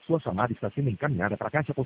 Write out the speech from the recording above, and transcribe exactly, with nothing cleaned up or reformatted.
Sua chamada está sendo encaminhada para a caixa postal.